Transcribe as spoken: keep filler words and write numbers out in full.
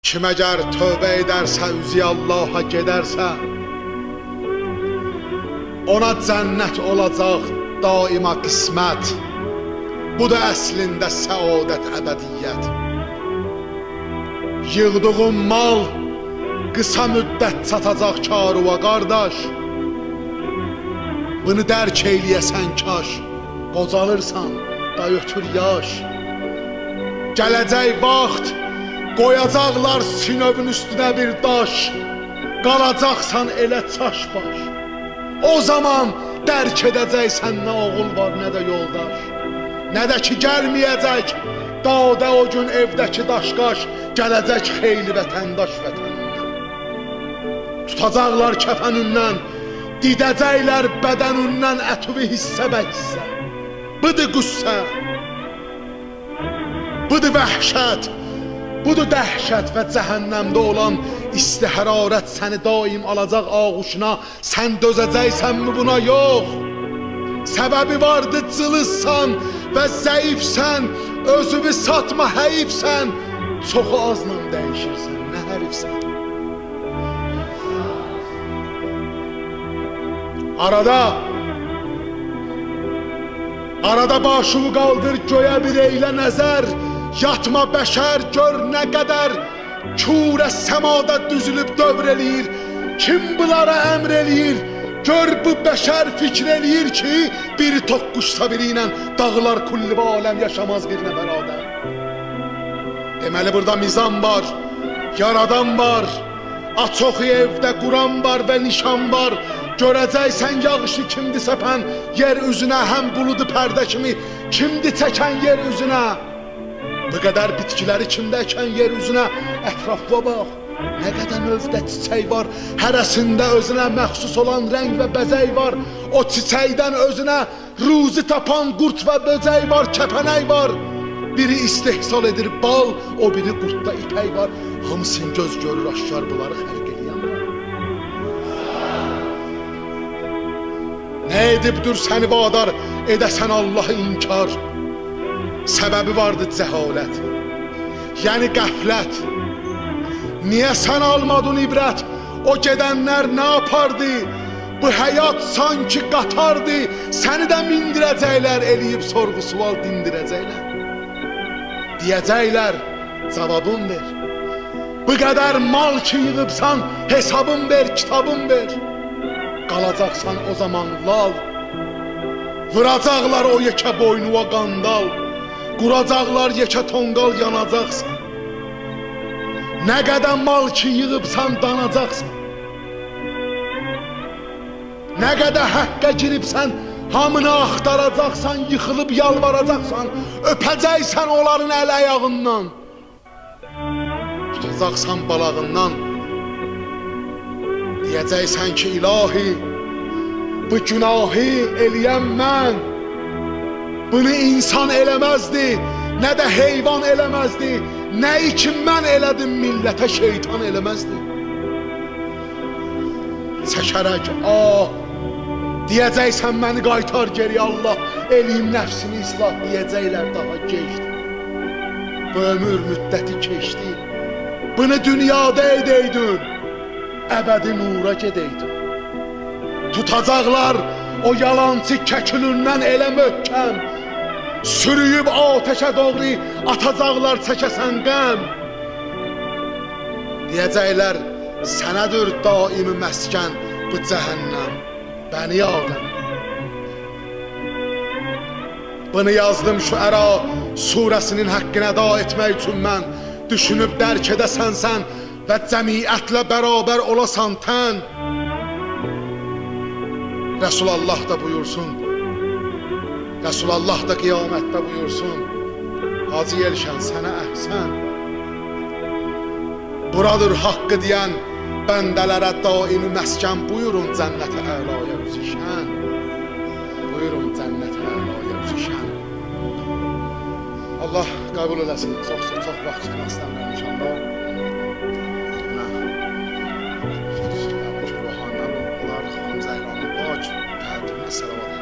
Kim əgər tövbə edərsə, üzü Allaha gedərsə, ona cənnət olacaq daima qismət. Bu da əslində səadət əbədiyyət. Yığdığın mal qısa müddət çatacaq karuva qardaş. Bunu dərk eyləyəsən kaş, qocalırsan da ötür yaş. Gələcək vaxt qoyacaqlar sinövün üstünə bir daş, qalacaqsan elə çaş baş. O zaman dərk edəcəksən nə oğul var, nə də yoldaş. Nə də ki gəlməyəcək dağda o gün evdəki daşqaş, gələcək xeyli vətəndaş vətənindən. Tutacaqlar kəfənindən, didəcəklər bədənindən ətüvi hissə bə hissə. Budur qüssə, budur vəhşət, budur dəhşət və cəhənnəmdə olan isti hərarət səni daim alacaq ağuşuna. Sən dözəcəksənmi buna? Yox. Səbəbi vardı, cılızsan və zəifsən, özünü satma həyifsən, çoxu azla dəyişirsən, nə hərifsən. Arada, arada başını qaldır göyə bir eylə nəzər, yatma bəşər, gör nə qədər kürə səmada düzülüb dövr eləyir. Kim bunlara əmr eləyir? Gör bu bəşər fikr eləyir ki, biri toqquşsa biri ilə dağlar kulli və aləm yaşamaz bir nəfər adəm. Deməli burada mizan var, yaradan var, açoxi evdə Quran var və nişan var. Görəcəksən yağışı kimdi səpən yer üzünə, həm buludu pərdə kimi kimdi çəkən yer üzünə. Bu qədər bitkiləri kimdə əkən yer üzünə. Ətrafına bax, nə qədər növdə çiçək var, hərəsində özünə məxsus olan rəng və bəzək var. O çiçəkdən özünə ruzi tapan qurt və böcək var, kəpənək var. Biri istehsal edir bal, o biri qurtda ipək var. Hamısın göz görür aşkar bunları xəlq eləyən var. Nə edibdir səni vadar edəsən Allahı inkar? Səbəbi vardı cəhalət, yəni qəflət. Niyə sən almadın ibrət? O gedənlər nə yapardı? Bu həyat sanki qatardı. Səni də mindirəcəklər, eləyib sorğu sual dindirəcəklər. Deyəcəklər, cavabın ver. Bu qədər mal ki yığıbsan, hesabın ver, kitabın ver. Qalacaqsan o zaman lal. Vuracaqlar o yekə boynuva qandal. Quracaqlar yekə tonqal, yanacaqsan. Nə qədər mal ki yığıbsan, danacaqsan. Nə qədər həqqə giribsən, hamını axtaracaqsan, yıxılıb yalvaracaqsan, öpəcəksən onların əl ayağından. Tutacaqsan balağından. Deyəcəksən ki, ilahi, bu günahı eləyən mən. Bunu insan eləməzdi, nə də heyvan eləməzdi. Nə için mən elədim, millətə şeytan eləməzdi. Çəkərək, ah, deyəcəksən məni qaytar geri Allah, eləyim nəfsini islah, deyəcəklər daha geçdi. Bu ömür müddəti keçdi. Bunu dünyada edəydin, əbədi nura gedəydin. Tutacaqlar o yalancı kəkülündən elə möhkəm, sürüyüb ateşə doğru atacaqlar çəkəsən qəm. Deyəcəklər, sənədir daimi məskən bu cəhənnəm, bəni Adəm. Bunu yazdım Şüəra surəsinin haqqına da etmək üçün mən. Düşünüb dərk edəsən sən və cəmiyyətlə bərabər olasan tən. Resulullah da buyursun, Resulullah da qiyamətdə buyursun, Hacı Yelşən sənə əhsən. Buradır haqqı deyən bəndələrə daimi məskən. Buyurun cənnət-i əlaya üzüşən. Buyurun cənnət-i əlaya üzüşən. Allah qəbul eləsin. Çox çox vaxt çıxmaq istəmirəm inşallah. Ruhanlar, onlar Xanım Zəhranın pak, təəttümə səlavat.